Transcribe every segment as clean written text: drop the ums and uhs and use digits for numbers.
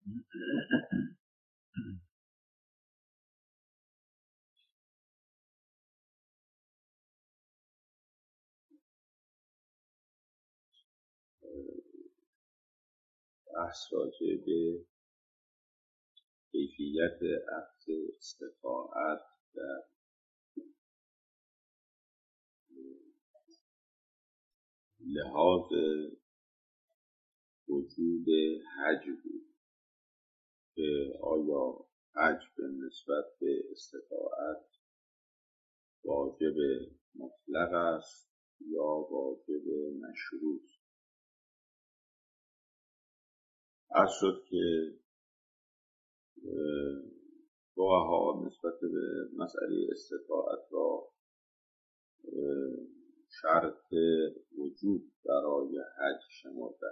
بحث راجع به کیفیت اخذ استطاعت در لحاظ وجود حج بود که آیا حج به نسبت به استطاعت واجب مطلق است یا واجب مشروط. عرض شد که فقها نسبت به مسئله استطاعت را شرط وجود برای حج شمردند.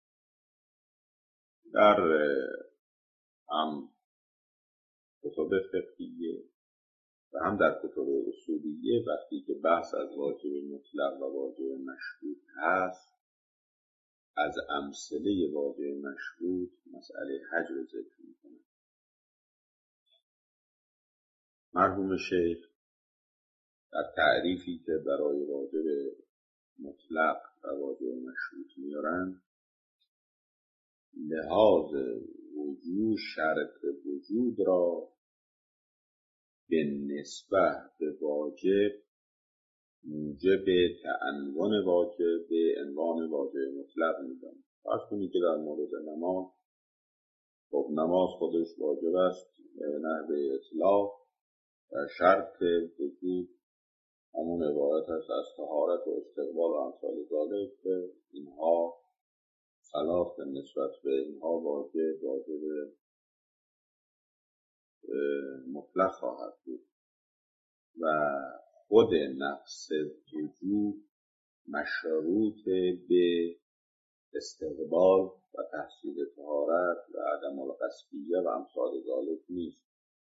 در هم کتب فقهیه و هم در کتب اصولیه وقتی که بحث از واجب مطلق و واجب مشروط هست، از امثله واجب مشروط مسئله حج رو ذکر می‌کنه. مرحوم شیخ در تعریفی که برای واجب مطلق و واجب مشروط میارن، لحاظ وجود شرط وجود را به نسبت به واجب موجب تعنون واجب به عنوان واجب مطلق میدن. فرض کنید که در مورد نماز، خب نماز خودش واجب است نحو اطلاق و شرط وجود همون عبارت است از طهارت و استقبال و امثال ذالک که اینها صلات به نسبت به اینها واجب مطلق خواهد بود و خود نفس وجود مشروط به استقبال و تحصیل طهارت و عدم القصبیه و امثال ذالک نیست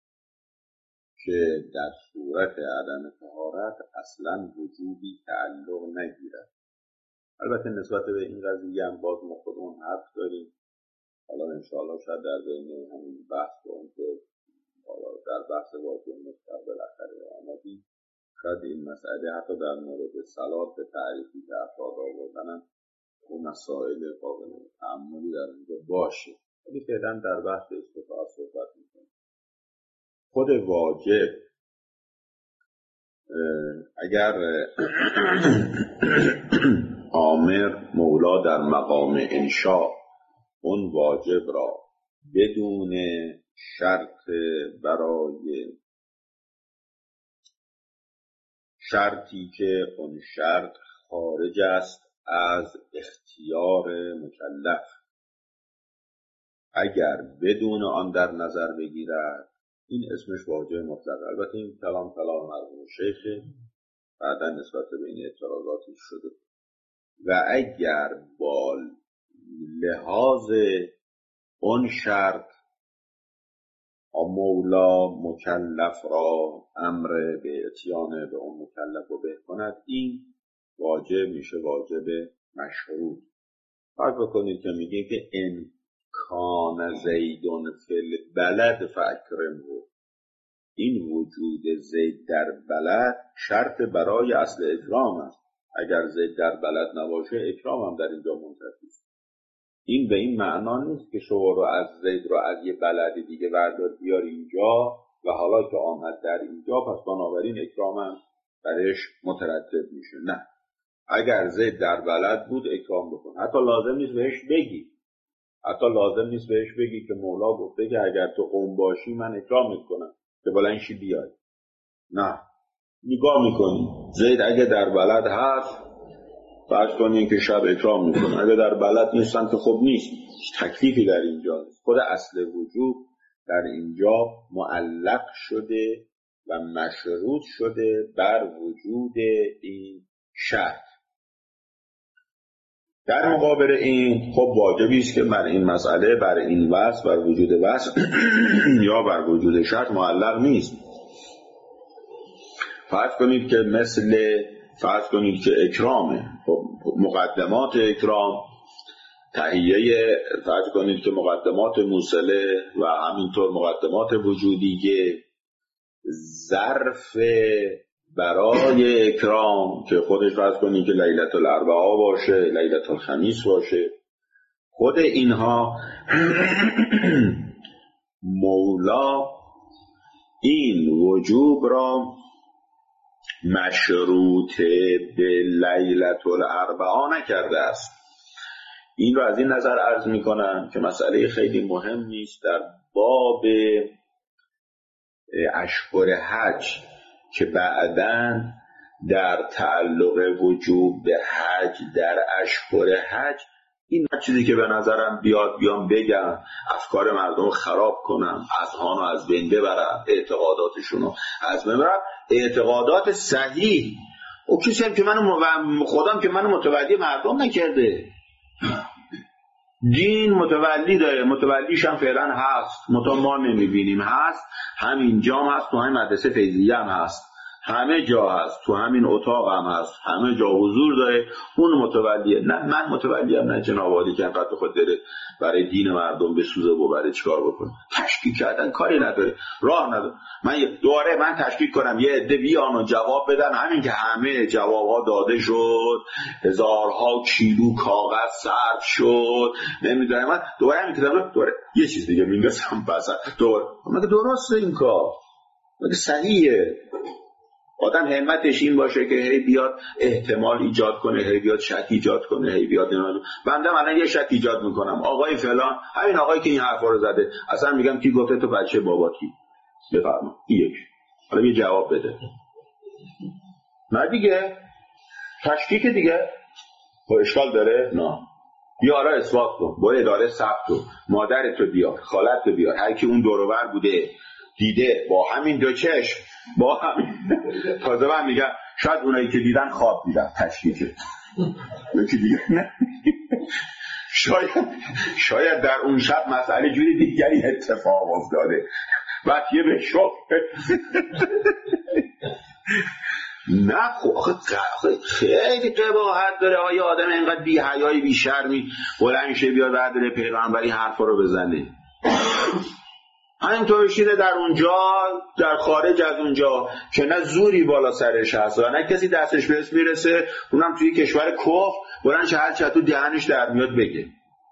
که در صورت عدم طهارت اصلا وجودی تعلق نگیرد. البته نسبت به این قضیه هم باز ما خودمون حرف داریم. حالا انشاءالله شاید در بین همین بحث با اون که در بحث واجب مطلق بالاخره آمدیم، شاید این مسئله حتی در مورد صلات به تعریفی که افراد آوردنن اون مسائل قابل تأملی در اینجا باشه. ولی فعلا در بحث استطاعت صحبت میکنیم. خود واجب اگر آمر مولا در مقام انشاء اون واجب را بدون شرط برای شرطی که اون شرط خارج است از اختیار مکلف، اگر بدون آن در نظر بگیرد، این اسمش واجب مطلق. البته این کلام مرحوم شیخ بعدا نسبت به این اعتراضاتی شده و اگر با لحاظ اون شرط مولا مکلف را امر به اتیان به اون مکلف رو به کند، این واجب میشه واجب مشروط. فرض بکنید که میگه که ان کان زیدون فی البلد فاکرمه، این وجود زید در بلد شرط برای اصل اکرام است. اگر زید در بلد نباشه اکرام هم در اینجا منتفی است. این به این معنا نیست که شما رو از زید رو از یه بلد دیگه بردار بیار اینجا و حالا که آمد در اینجا پس بنابراین اکرام هم برش مترتب میشه. نه، اگر زید در بلد بود اکرام بکن. حتی لازم نیست بهش بگی که مولا گفته که اگر تو قوم باشی من اکرام میکنم که بلنشی بیای. نه، نگاه میکنی زید اگه در بلد هست فرض کنین که شب اکرام میکنه، اگه در بلد نیستن که خب نیست. تکلیفی در اینجا نیست. خود اصل وجود در اینجا معلق شده و مشروط شده بر وجود این شرط. در مقابل این خب واجبی است که بر این مسئله، بر این وصف، بر وجود وصف یا بر وجود شرط معلق نیست. فرض کنید که اکرامه، خب مقدمات اکرام تهیه فرض کنید که مقدمات موصله و همینطور مقدمات وجودیه، ظرف برای اکرام که خودش فرض کنید که لیلة الاربعاء باشه، لیلة الخمیس باشه، خود اینها مولا این وجوب را مشروط به لیلة الاربعاء نکرده است. این رو از این نظر عرض می کنم که مسئله خیلی مهم نیست در باب اشهر حج که بعداً در تعلق وجوب به حج در اشهر حج، این چیزی که به نظرم بیام بگم افکار مردم رو خراب کنم، اذهان رو از بین ببرم، اعتقاداتشون رو از بین ببرم. اعتقادات صحیح او کسی هم که خودم که منو متولی مردم نکرده، دین متولی داره، متولیش هم فعلا هست، ما نمیبینیم، هست همین جام هست، تو همین مدرسه فیضیه هم هست، همه جا هست، تو همین اتاق هم هست، همه جا حضور داره، اون متولیه. نه من متولیم، نه جناب عالی که انقدر خود داره برای دین مردم بسوزه و برای چیکار بکنه. تشکیک کردن کاری نداره، راه نداره. من تشکیک کنم یه عده بیان و جواب بدن، همین که همه جوابها داده شد، هزارها کیلو کاغذ صرف شد، نمیدونم من دوباره همین کتاب دوباره یه چیز دیگه میندازم وسط، دوباره مگه درسته این کار؟ مگه صحیحه؟ آدم همتش این باشه که هی بیاد احتمال ایجاد کنه، هی بیاد شک ایجاد کنه، هی بیاد بنده الان یه شک ایجاد میکنم، آقای فلان، همین آقایی که این حرفا رو زده، اصلا میگم کی گفته تو بچه بابا کی؟ بفرما یک، حالا یه جواب بده. نه دیگه تشکیک دیگه خب اشکال داره؟ نه. بیارا اثبات کن، برو اداره ثبت کن، مادرتو بیار، خالتو بیار، هر کی اون دور و بر بوده دیده با همین دو چشم، با همین تازه من میگم شاید اونایی که دیدن خواب دیدن، تشکیکه یکی دیگه نه شاید در اون شب مسئله جوری دیگری اتفاق افتاده بعد یه به شک نه خیلی قباحت داره. آیا آدم اینقدر بی حیایی بی شرمی بلند شه بیاد بعد بره پیغمبری حرفا رو بزنه؟ همینطور شیده در اونجا، در خارج از اونجا که نه زوری بالا سرش هست و نه کسی دستش بهش میرسه، اونم توی کشور کفر بلند شه هر چه تو دهنش در میاد بگه.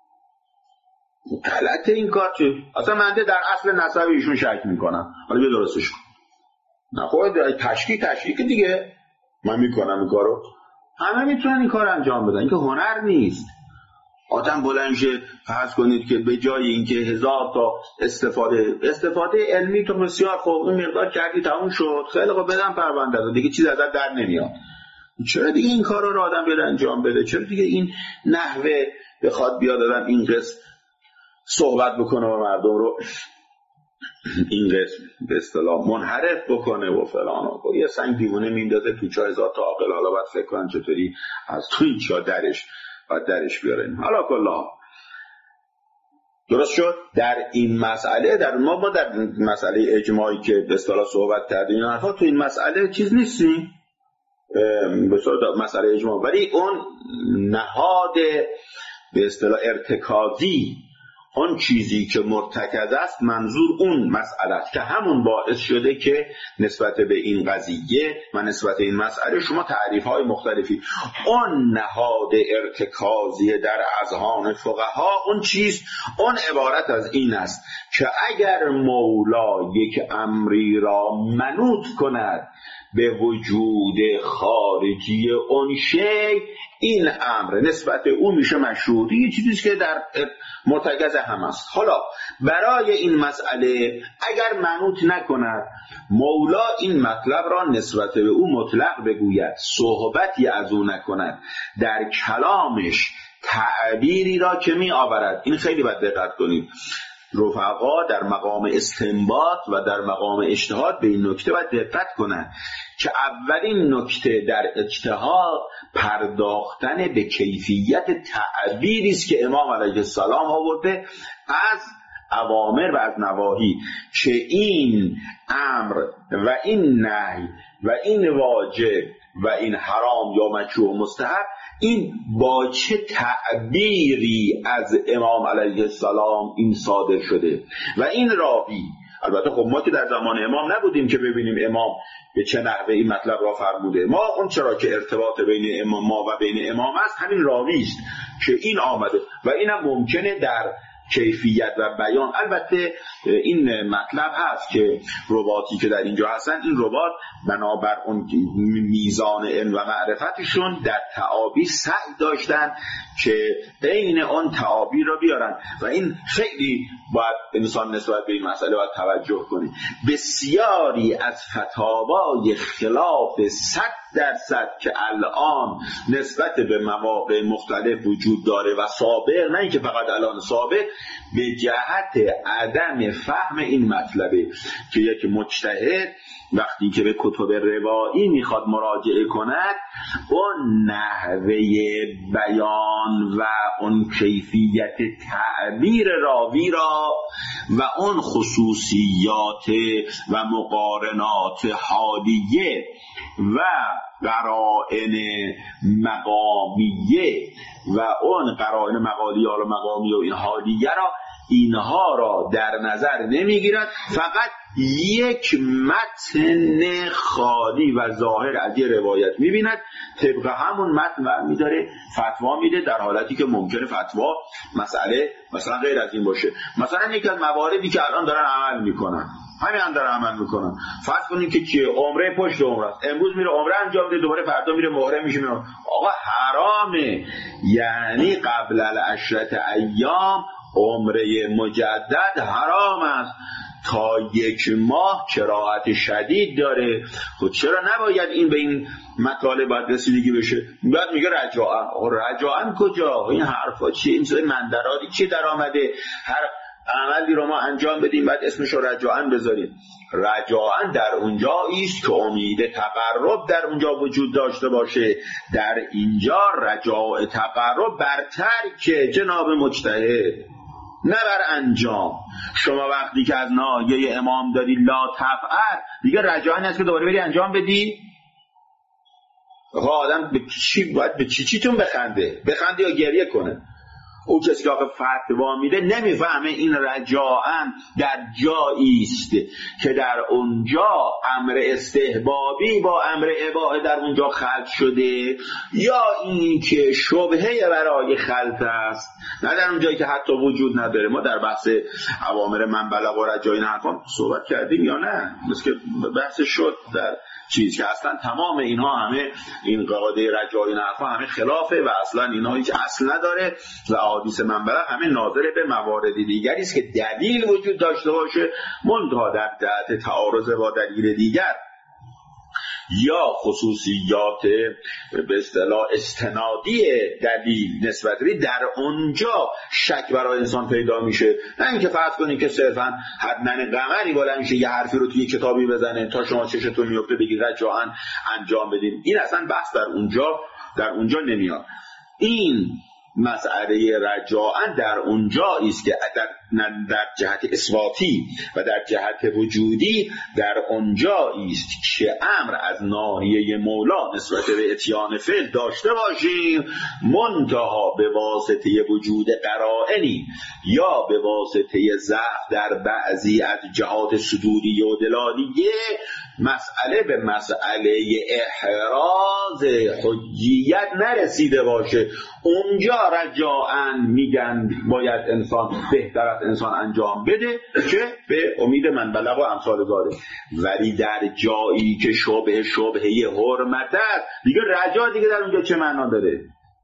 غلطه این کار. چه اصلا من در اصل نسب ایشون شک میکنم، حالا بیا درستش کن. نه خود تشکیک دیگه من میکنم این کارو، همه میتونن این کار انجام بدن، این که هنر نیست. آدم بلند شه فرض کنید که به جای اینکه 1000 تا استفاده علمی تو بسیار خوب اون مقدار کردی تموم شد، خیلی خوب بدن پرونده رو دیگه، چیز ازت در نمیاد. چرا دیگه این کارا رو آدم بیاد انجام بده؟ چرا دیگه این نحوه بخواد بیاد آدم این قسم صحبت بکنه و مردم رو این قسم به اصطلاح منحرف بکنه و فلان و یه سنگ دیوونه میندازه تو 4000 تا عاقل. حالا باید فکر کنن چطوری از تو این چا درش بیارن. حالا کلا درست شد. در این مسئله در ما در مسئله اجماعی که به اصطلاح صحبت کردیم حرفا، تو این مسئله چیز نیستیم به صورت مسئله اجماع، ولی اون نهاد به اصطلاح ارتکازی، اون چیزی که مرتکز است، منظور اون مسئله است که همون باعث شده که نسبت به این قضیه و نسبت به این مسئله شما تعریف‌های مختلفی. اون نهاد ارتکازی در اذهان فقها اون چیز، اون عبارت از این است که اگر مولا یک امری را منوط کند به وجود خارجی اون شی، این امر نسبت او میشه مشروطی، یه چیزی که در مرتکز هم است. حالا برای این مسئله اگر منوط نکند مولا این مطلب را نسبت به او مطلق بگوید، صحبتی از او نکند، در کلامش تعبیری را که می آورد، این خیلی باید دقت کنید رفقا در مقام استنباط و در مقام اجتهاد به این نکته باید دقت کنند که اولین نکته در اجتهاد پرداختن به کیفیت تعبیری است که امام علیه السلام آورده از اوامر و از نواهی، که این امر و این نهی و این واجب و این حرام یا مکروه و مستحب این با چه تعبیری از امام علیه السلام این صادر شده و این راوی. البته خب ما که در زمان امام نبودیم که ببینیم امام به چه نحوه این مطلب را فرموده. ما اون چرا که ارتباط بین امام ما و بین امام است همین راوی است که این آمده و اینم ممکنه در کیفیت و بیان. البته این مطلب هست که رواتی که در اینجا هستن، این روات بنابر اون میزان علم و معرفتشون در تعابیر سعی داشتن که بین اون تعابیر را بیارن و این خیلی باید انسان نسبت به این مسئله باید توجه کنه. بسیاری از فتاوای خلاف 100% که الان نسبت به مواقع مختلف وجود داره و سابق، نه اینکه فقط الان سابق، به جهت عدم فهم این مطلبه که یک مجتهد وقتی که به کتب روایی میخواد مراجعه کند اون نحوه بیان و اون کیفیت تعبیر راوی را و اون خصوصیات و مقارنات حالیه و قرائن مقامیه و اون قرائن مقالیه و مقامیه و این حالیه را، اینها را در نظر نمیگیرد، فقط یک متن خالی و ظاهر از یه روایت میبیند، طبق همون متن برمی داره فتوا میده، در حالتی که ممکنه فتوا مسئله مثلا غیر از این باشه. مثلا یکی از مواردی که الان دارن عمل میکنن، همین دارن عمل میکنن، فرض کنیم که چیه، عمره پشت عمره است، امروز میره عمره انجام میده، دوباره فردا میره محرم میشه. آقا حرامه، یعنی قبل العشرة ایام عمره مجدد حرام است، تا 1 ماه کراهت شدید داره. خود چرا نباید این به این مطالب باید رسیدگی بشه؟ بعد میگه رجاعن. رجاعن کجا؟ این حرفا چیه؟ این سوی مندرادی چی در آمده؟ هر عملی رو ما انجام بدیم بعد اسمش رو رجاعن بذاریم. رجاعن در اونجا است که امید تقرب در اونجا وجود داشته باشه. در اینجا رجاع تقرب برتر که جناب مجتهد، نه بر انجام. شما وقتی که از ناحیه امام داری لا تفعل، دیگه رجاعن است که دوباره بری انجام بدی؟ آدم به چی باید به چیتون بخنده یا گریه کنه؟ او کسی که فتوا میده نمیفهمه این رجاعن در جایی است که در اونجا امر استحبابی با امر اباحه در اونجا خلط شده، یا این که شبهه برای خلط است، نه در اونجایی که حتی وجود نداره. ما در بحث اوامر من بلغ و رجاعین حکام صحبت کردیم یا نه؟ مثل که بحث شد در چیز که اصلا تمام اینها همه این قاعده رجاعین حکام همه خلافه و اصلا اینها هیچ اصل نداره و احادیث منبع همه ناظر به موارد دیگری است که دلیل وجود داشته باشه، منتها در جهت تعارض با دلیل دیگر یا خصوصیات به اصطلاح استنادی دلیل نسبت به در اونجا شک برای انسان پیدا میشه. نه اینکه فرض کنید که صرفا حتما قمری بالا میشه یه حرفی رو توی کتابی بزنه تا شما چشتون میفته بگید رجاعن انجام بدین. این اصلا بحث در اونجا نمیاد. این مسئله رجاعن در اونجا است که در جهت اثباتی و در جهت وجودی در اونجا است که امر از ناحیه مولا نسبت به اتیان فعل داشته باشیم، منتها به واسطه وجود قرائنی یا به واسطه ضعف در بعضی از جهات صدوری و دلالیه مسئله به مسئله احراز حجیت نرسیده باشه. اونجا رجاعن میگن باید انسان بهتر از انسان انجام بده که به امید من بلغ و امثال ذالک. ولی در جایی که شبهه حرمت است، دیگه رجاع دیگه در اونجا چه معنا داره؟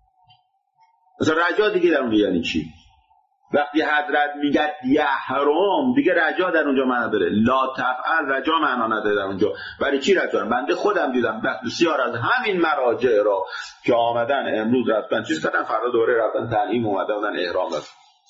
مثلا رجاع دیگه در اونجا یعنی چی؟ وقتی حضرت میگه یحرم، دیگه رجاع در اونجا معنا داره. لا تفعل رجاع معنا نداره در اونجا. برای چی رجاع؟ بنده خودم دیدم بسیار از همین مراجع را که آمدن امروز رفتن چیز کردن، فردا دوره رفتن تنعیم اومدن احرام رفتن.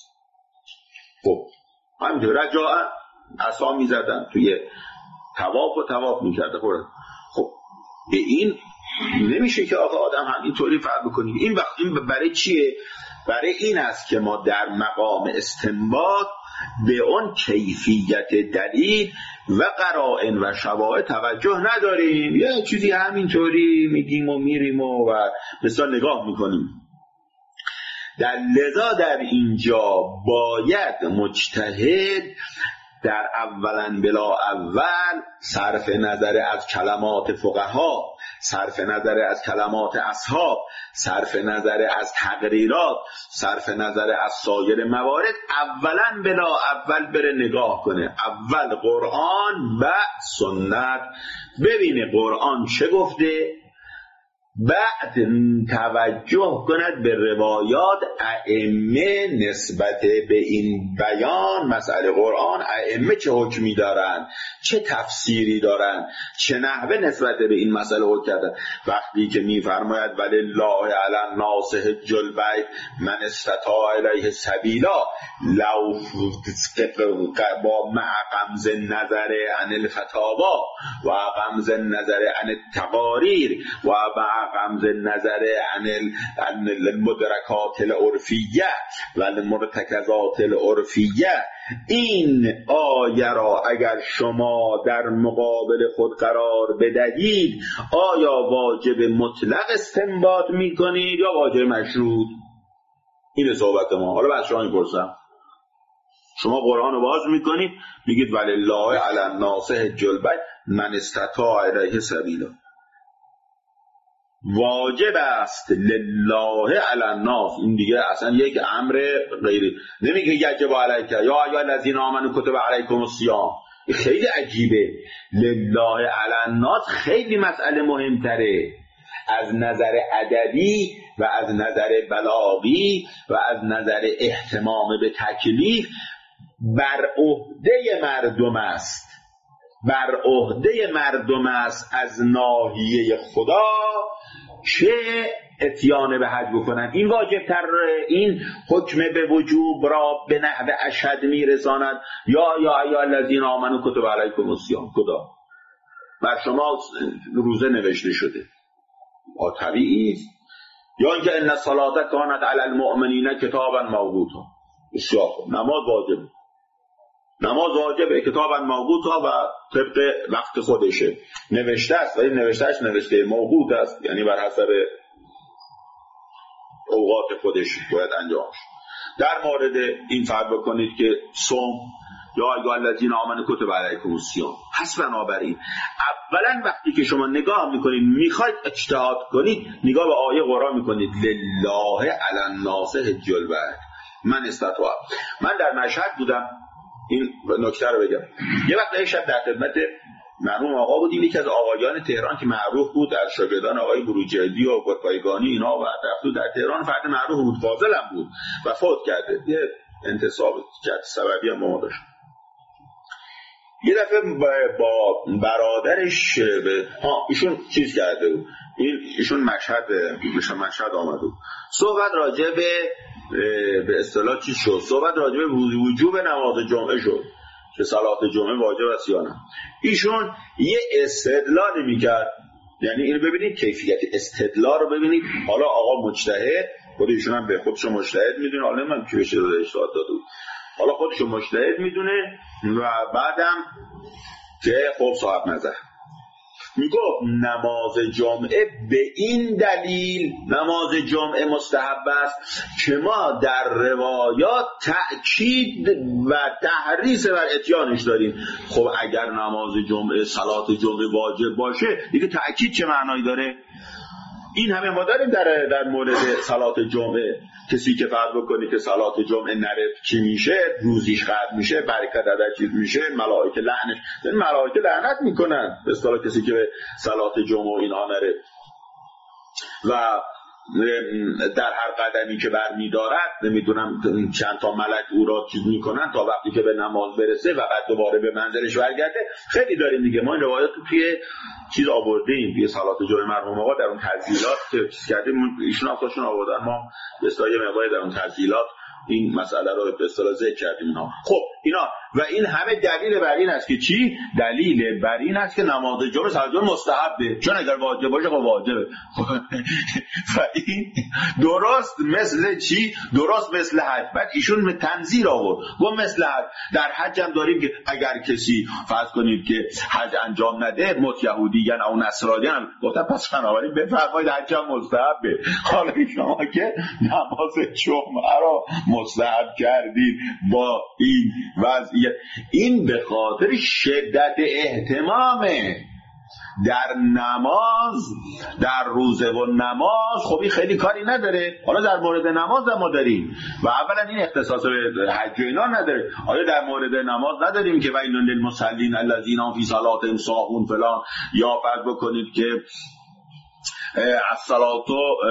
خب همینطور رجاع عصا میزدن توی طواف میکرده. خب به این نمیشه که آقا آدم همینطوری فرض بکنیم. این برای چیه؟ برای این است که ما در مقام استنباط به اون کیفیت دلیل و قرائن و شواهد توجه نداریم، یه چیزی همینطوری میگیم و میریم و مثلا نگاه میکنیم. لذا در اینجا باید مجتهد در اولا بلا اول صرف نظر از کلمات فقها، صرف نظر از کلمات اصحاب، صرف نظر از تقریرات، صرف نظر از سایر موارد، اولا بلا اول بره نگاه کنه، اول قرآن و سنت، ببینه قرآن چه گفته، بعد توجه کند به روایات ائمه نسبت به این بیان مسئله قرآن، ائمه چه حکمی دارن، چه تفسیری دارن، چه نحوه نسبت به این مسئله حکم کردن. وقتی که میفرماید ولله علی الناس حج البیت من استطاع الیه سبیلا، لو با مع غمز النظر عن الفتاوا و غمز النظر عن التقاریر و غمز النظر عن المدرکات العرفیه و المرتکزات العرفیه، این آیه را اگر شما در مقابل خود قرار بدهید آیا واجب مطلق استنباط میکنید یا واجب مشروط؟ این صحبت ما. حالا بس شما میپرسم، شما قرآن رو باز میکنید میگید ولله علی الناس حج البیت من استطاع الیه سبیلا، واجب است لله علی الناس، این دیگه اصلا یک امر غیری، نمیگه یجب علیک یا ایها الذین آمنوا کتب علیکم الصیام، خیلی عجیبه. لله علی الناس خیلی مسئله مهمتره از نظر ادبی و از نظر بلاغی و از نظر اهتمام به تکلیف، بر عهده مردم است، بر عهده مردم است از ناحیه خدا چه اتیان به حج بکنن. این واجب تر، این حکم به وجوب را به نحو اشد میرساند یا ایها الذین آمنوا کتب علیکم الصیام، کدا بر شما روزه نوشته شده، طبیعی است. یا اینکه ان الصلاة کانت علی المؤمنین کتابا موقوتا، بسیار نماز واجبه، نماز واجبه کتابا موقوتا و طبق وقت خودشه نوشته است، ولی نوشتهش نوشته موقوت است، یعنی بر حسب اوقات خودش باید انجام شه. در مورد این فرض بکنید که صوم یا ایها الذین آمنوا کتب علیکم الصیام، پس بنابراین اولا وقتی که شما نگاه میکنید میخواید اجتهاد کنید، نگاه به آیه قرآن میکنید لله علی الناس حج البیت من استطاع. من در مشهد بودم، این نکته رو بگم، یه وقت شب در خدمت مرحوم آقا بودیم، یکی از آقایان تهران که معروف بود از شاگردان آقای بروجردی و بایگانی اینا و در تهران، فرد معروف بود، فاضل هم بود و فوت کرده، یه انتصاب کرد سببی هم ما داشت. یه دفعه با برادرش ایشون چیز کرده بود، ایشون مشهد آمده بود، صحبت راجع به اصطلاح چی شد، صحبت راجع به وجوب نماز جمعه شد که صلات جمعه واجب است یا نه. ایشون یه استدلالی میکرد، یعنی اینو ببینید کیفیت استدلال رو ببینید. حالا آقا مجتهد، خود ایشون هم به خودش مجتهد میدونه، حالا نمیدونم کی بهش اجتهاد داده بود، حالا خودش مجتهد میدونه و بعدم که خب صاحب نظر میگفت نماز جمعه به این دلیل نماز جمعه مستحب است که ما در روایات تأکید و تحریص بر اتیانش داریم. خب اگر نماز جمعه صلات جمعه واجب باشه دیگه تأکید چه معنایی داره؟ این همه ما داریم در مورد صلات جمعه، کسی که فرض بکنی که صلات جمعه نره چی میشه، روزیش قطع میشه، برکت ازش چیز میشه، ملائکه لعنت میکنن به اصطلاح کسی که به صلات جمعه و اینها نره و در هر قدمی که برمی‌دارد نمیدونم چند تا ملک او را چیز میکنن تا وقتی که به نماز برسه و بعد دوباره به منزلش برگرده. خیلی داریم دیگه، ما این روایات توی چیز آوردیم، توی صلات جمعه مرحوم آقا در اون تسجیلات چیز کردیم، ایشون هم خودشون آوردن، ما به اصطلاح مقداری در اون تسجیلات این مسئله رو به اصطلاح ذکر کردیم اینا. خب اینا و این همه دلیل بر این است که چی؟ دلیل بر این است که نماز جمعه سجده مستحبه، چون اگر واجب باشه خب واجبه. و این درست مثل چی؟ درست مثل حج. بعد ایشون تنظیر آورد و مثل حج. در حج هم داریم که اگر کسی فرض کنید که حج انجام نده، مت یهودیان او نصرانیان، گفتن پس بنابراین بفرمایید حج هم مستحبه. حالا شما که نماز جمعه رو مستحب کردید با این وضعیت، این به خاطر شدت اهتمامه در نماز، در روزه و نماز. خب این خیلی کاری نداره. حالا در مورد نماز هم ما داریم و اولا این اختصاص به حج و اینا نداره. آیا در مورد نماز نداریم که ویل للمصلین الذین هم فی صلاتهم ساهون فلان، یا فرض بکنید که الصلاه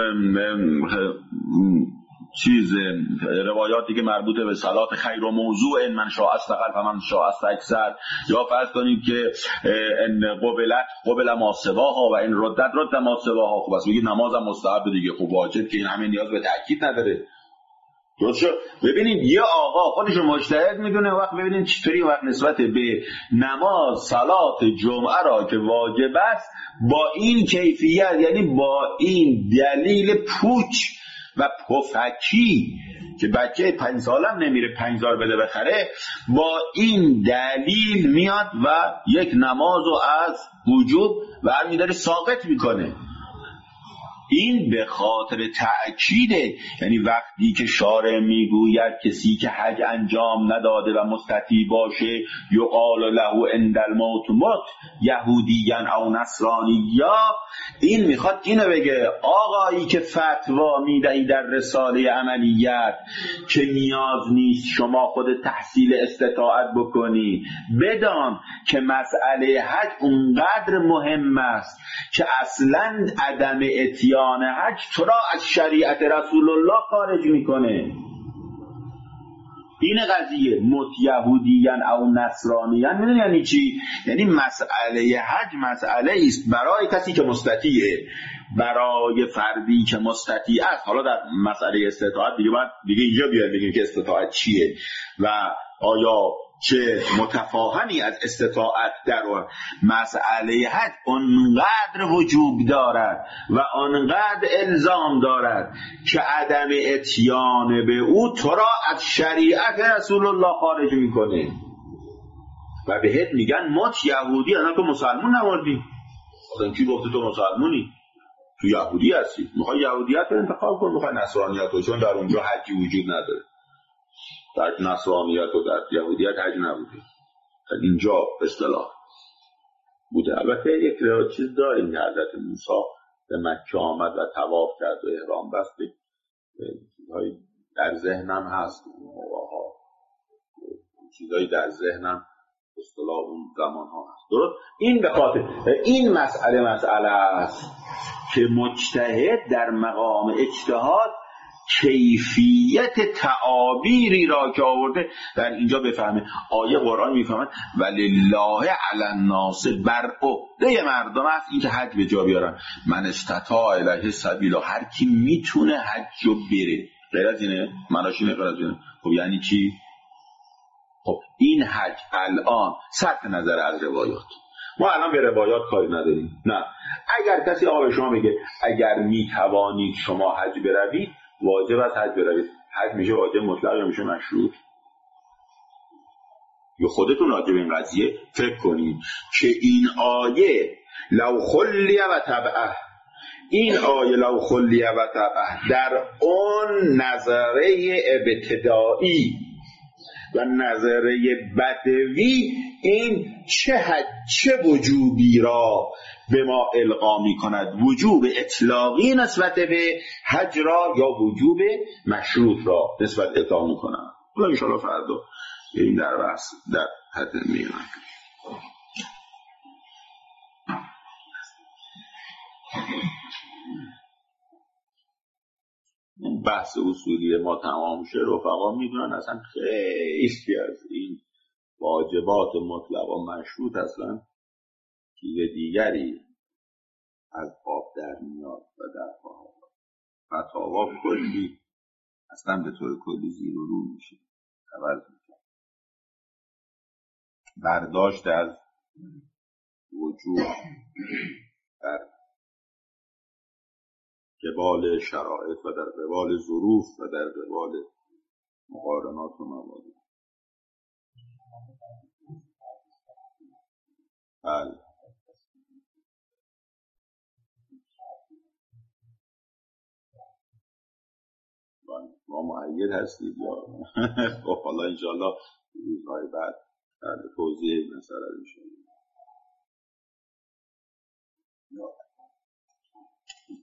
روایاتی که مربوط به صلات خیر و موضوع من شاء استقل و من شاء استکثر، یا فرض کنید که ان قبل ما سواها و این رد ما سواها. خب بس بگید نماز هم مستحب دیگه، خب واجب که این همه نیاز به تاکید نداره. درست. ببینید یه آقا خودشو مجتهد میدونه، وقت ببینید چطوری وقت نسبت به نماز صلات جمعه را که واجب است با این کیفیت، یعنی با این دلیل پوچ و پفکی که بچه 5 سالم نمیره 5000 بده بخره، با این دلیل میاد و یک نماز رو از وجوب برمی‌داره ساقط میکنه. این به خاطر تأکیده. یعنی وقتی که شارع میگوید کسی که حج انجام نداده و مستطیع باشه یقال له عند الموت مت یهودیان او نصرانیا، این میخواد اینو بگه آقایی که فتوا میدهی در رساله عملیات که نیاز نیست شما خود تحصیل استطاعت بکنی، بدان که مسئله حج اونقدر مهم است که اصلا عدم اتیان حج تو را از شریعت رسول الله خارج میکنه. این قضیه مت یهودیان او نصرانیان میدونی یعنی چی؟ یعنی مسئله حج مسئله است برای کسی که مستطیعه، برای فردی که مستطیع است. حالا در مسئله استطاعت دیگه اینجا بیاد بگیم که استطاعت چیه و آیا چه متفاهمی از استطاعت در مسئله حج آنقدر وجوب دارد و آنقدر الزام دارد که عدم اتیان به او تو را از شریعت رسول الله خارج میکنه و بهت میگن مت یهودی. الان تو مسلمون نمردی، اصلا کی گفته تو مسلمونی؟ تو یهودی هستی، میخوای یهودیت رو انتخاب کن، میخوای نصرانیت رو، چون در اونجا حجی وجود نداره. در نصرانیت و در یهودیت حج نبوده، اینجا اصطلاح بوده. البته یک چیز داریم که حضرت موسی به مکه آمد و طواف کرد و احرام بست، چیزهایی در ذهنم هست، چیزهایی در ذهنم اصطلاح اون زمان ها هست. درست. این به خاطر این مسئله است که مجتهد در مقام اجتهاد کیفیت تعابیری را که آورده در اینجا بفهمه. آیه قرآن میفهمد ولله علی الناس، بر عهده مردم است این که حج به جا بیارن، من استطاع الیه سبیلا، هر کی میتونه حج رو بره. غیر از اینه مناشینه، غیر از اینه. خب یعنی چی؟ خب این حج الان صرف نظر از روایات، ما الان به روایات کاری نداریم. نه، اگر کسی آقا شما میگه اگر میتوانید شما حج بروید، واجب است حج بروید، حج میشه واجب مطلق یا میشه مشروط؟ یا خودتون راجع به این قضیه فکر کنید که این آیه لو خلی و تبعه، این آیه لو خلی و تبعه در اون نظره ابتدایی و نظره بدوی این چه وجوبی را به ما القا می کند؟ وجوب اطلاقی نسبت به حج را یا وجوب مشروط را نسبت اطلاق می کند؟ حالا انشاءالله فردا این در بحث در حد میرم. بحث اصولی ما تمام شه، رفقا میدونن اصلا خیلی از این واجبات مطلق و مشروط اصلا چیز دیگری از آب در میاد و در فتاوا کلی اصلا به طور کلی زیر و رو میشه، عوض میشه. برداشت از وجود در قبال شرایط و در قبال ظروف و در قبال مقارنات و موارد. بله ما مؤید هستید یا خب حالا انشاءالله روزهای بعد توضیح مسئله میشه.